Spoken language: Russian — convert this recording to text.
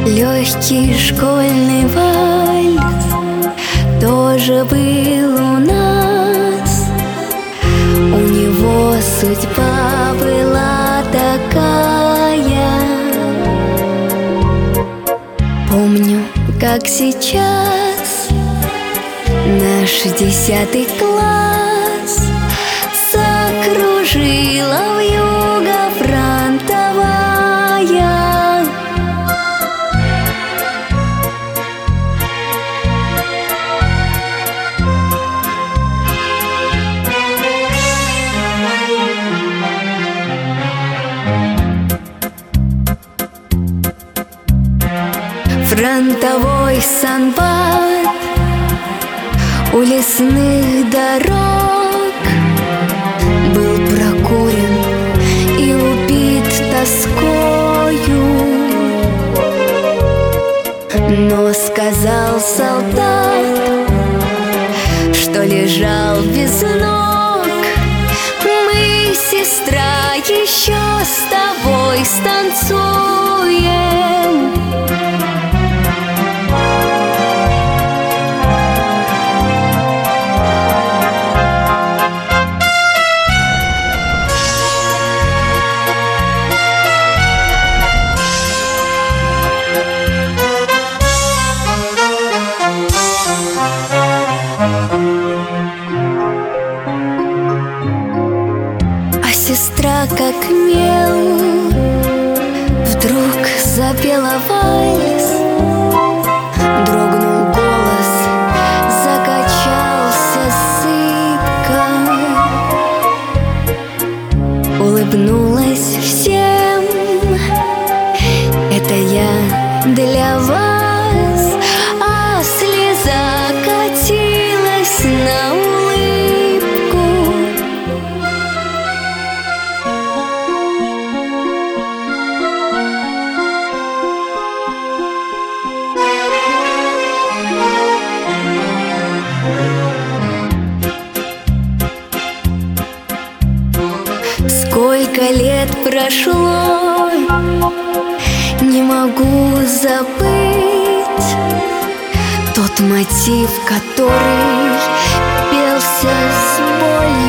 Легкий школьный вальс тоже был у нас. У него судьба была такая. Помню, как сейчас наш 10 класс закружила вьюга фронтовая. Фронтовой санбат у лесных дорог был прокурен и убит тоскою. Но сказал солдат, что лежал без ног: мы, сестра, еще с тобой станцуем. Сестра, как мел, вдруг запела вальс. Дрогнул голос, закачался зыбко. Улыбнулась всем: это я для вас. А слеза катилась на улыбку. Сколько лет прошло, не могу забыть тот мотив, который пелся с болью.